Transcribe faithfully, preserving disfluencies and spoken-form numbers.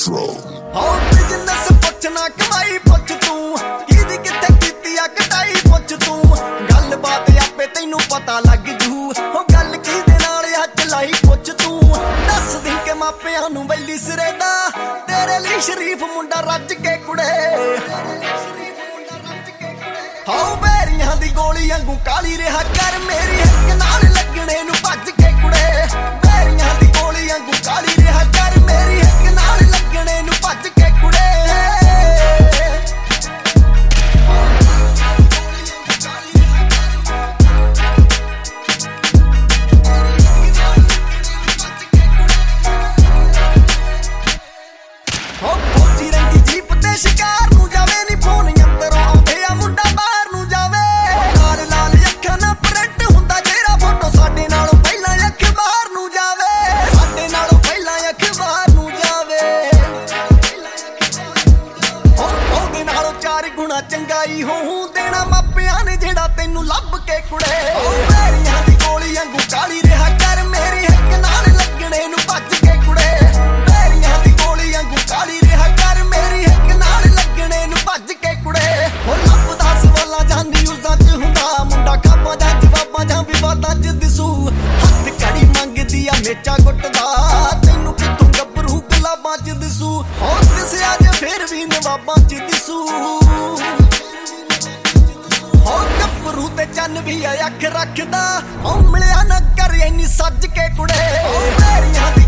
Intro. Oh, business ਪੁੱਛਣਾ ਕਮਾਈ ਪੁੱਛ ਤੂੰ ਕਿਹਦੀ ਕਿੱਥੇ ਕੀਤੀ ਆ ਕਟਾਈ ਪੁੱਛ ਤੂੰ ਗੱਲ ਬਾਤ ਆਪੇ ਤੈਨੂੰ ਪਤਾ ਲੱਗ ਜੂ ਹੋ ਗੱਲ ਕਿਹਦੇ ਨਾਲ ਆ ਚਲਾਈ ਪੁੱਛ ਤੂੰ ਦੱਸ ਦੀ ਕਿ ਮਾਪਿਆਂ ਨੂੰ ਬੈਲੀ ਸਿਰੇ ਦਾ ਤੇਰੇ ਲਈ ਸ਼ਰੀਫ ਮੁੰਡਾ ਰੱਜ ਕੇ ਕੁੜੇ ਹਾਉ ਬੇਰੀਆਂ ਦੀ ਗੋਲੀ ਵਾਂਗੂ ਕਾਲੀ ਰਿਹਾ ਕਰ ਮੇਰੀ ਹੱਕ ਨਾਲ ਲੱਗਣੇ ਨੂੰ ਭੱਜ ਕੇ ਕੁੜੇ ਬੇਰੀਆਂ ਦੀ ਗੋਲੀ ਵਾਂਗੂ ਕਾਲੀ ਰਿਹਾ ਕਰ ਮੇਰੀ ਹੱਕ ਨਾਲ ਲੱਗਣੇ ਨੂੰ ਭੱਜ ਕੇ ਕੁੜੇ ਹੋ ਪੋਚੀ ਰੰਗੀ ਜੀਪ ਤੇ ਸ਼ਿਕਾਰ ਨੂੰ ਜਾਵੇ ਨੀ ਫੋਨ ਅੰਦਰੋਂ ਆਉਂਦੇ ਆ ਮੁੰਡਾ ਬਾਹਰ ਨੂੰ ਜਾਵੇ ਲਾਲ ਲਾਲ ਅੱਖਾਂ ਨਾਲ ਪ੍ਰਿੰਟ ਹੁੰਦਾ ਜਿਹੜਾ ਫੋਟੋ ਸਾਡੇ ਨਾਲੋਂ ਪਹਿਲਾਂ ਅਖਬਾਰ ਨੂੰ ਜਾਵੇ ਸਾਡੇ ਨਾਲੋਂ ਪਹਿਲਾਂ ਅਖਬਾਰ ਨੂੰ ਜਾਵੇ ਹੋ ਉਹਦੇ ਨਾਲੋਂ ਚਾਰ ਗੁਣਾ ਚੰਗਾਈ ਹੋਊ ਦੇਣਾ ਮਾਪਿਆਂ ਨੇ ਜਿਹੜਾ ਤੈਨੂੰ ਲੱਭ ਕੇ ਕੁੜੇ ਬੇਰੀਆਂ ਦੀ ਗੋਲੀ ਵਾਂਗੂ ਕਾਲੀ ਰਿਹਾ ਕਰ ਮੇਰੀ ਹੱਕ ਨਾਲ ਲੱਗਣੇ ਨੂੰ ਭੱਜ ਕੇ ਕੁੜੇ ਬੇਰੀਆਂ ਦੀ ਗੋਲੀ ਵਾਂਗੂ ਕਾਲੀ ਰਿਹਾ ਕਰ ਮੇਰੀ ਹੱਕ ਨਾਲ ਲੱਗਣੇ ਨੂੰ ਭੱਜ ਕੇ ਕੁੜੇ ਹੋ ਲੱਭਦਾ ਸਵਾਲਾਂ ਜਾਂਦੀ ਉਸਦਾ ਚ ਹੁੰਦਾ ਮੁੰਡਾ ਖਾਪਾਂ ਜਾਂ ਜਵਾਬਾਂ ਜਾਂ ਵਿਵਾਦਾਂ ਚ ਦਿਸੂ ਹੱਥ ਕੜੀ ਮੰਗਦੀ ਆ ਮੇਚਾ ਗੁੱਟਦਾ ਤੈਨੂੰ ਕਿੱਥੋਂ ਗੱਭਰੂ ਗੁਲਾਬਾਂ ਚ ਦਿਸੂ ਹੋ ਦਿਸਿਆ ਜੇ ਫਿਰ ਵੀ ਨਵਾਬਾਂ ਚ ਦਿਸੂ ਹੋ ਗੱਭਰੂ ਤੇ ਚੰਨ ਵੀ ਅੱਖ ਰੱਖਦਾ ਹੋ ਮਿਲਿਆ ਨਾ ਕਰ ਇੰਨੀ ਸੱਜ ਕੇ ਕੁੜੇ ਹੋ ਬੇਰੀਆਂ ਦੀ